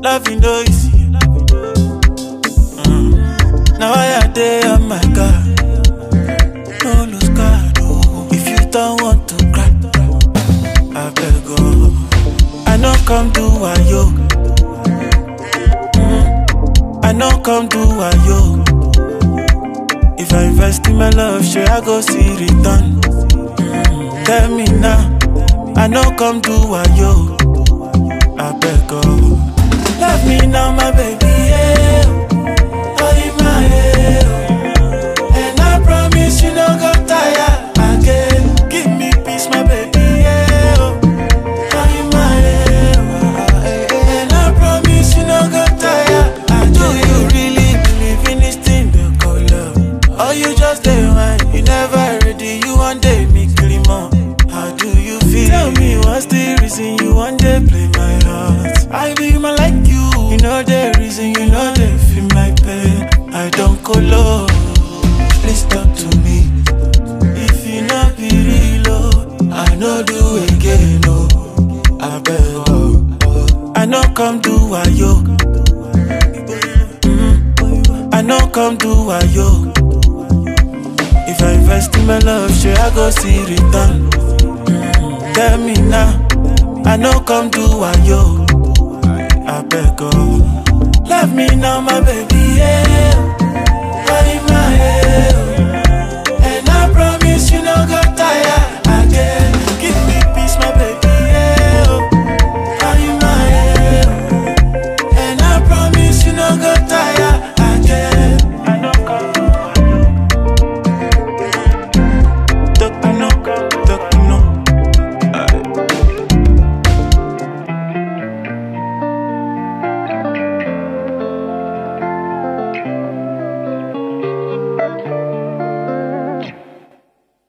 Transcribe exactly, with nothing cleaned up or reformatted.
loving no easy. Mm. Now I day on my God. No lose God, oh. If you don't want to cry, I beg go. I know come do wayo. Mm. I know come do wayo. If I invest in my love, sure I go see return. Mm. Tell me now, I know come do wayo. I beg go. Love me now, my baby, yeah. Oh, in my head, oh. And I promise you no go tire again. Give me peace, my baby, yeah. Oh, in my head, oh. And I promise you no go tire again. Do you really believe in this thing they call love? Or you just day wine, you never ready, you one day me kill more. How do you feel? Tell me what's the reason you one day play my heart? I be my like you, you know the reason, you know they feel my pain. I don't go low, please talk to me. If you not be real, oh, I know do again, oh. I beg, oh. I know come do wayo. Mm. I know come do wayo. If I invest in my love, sure I go see return. Mm. Tell me now, I know come do wayo. I beg go. Love me now, my baby, yeah. Oh, in my head.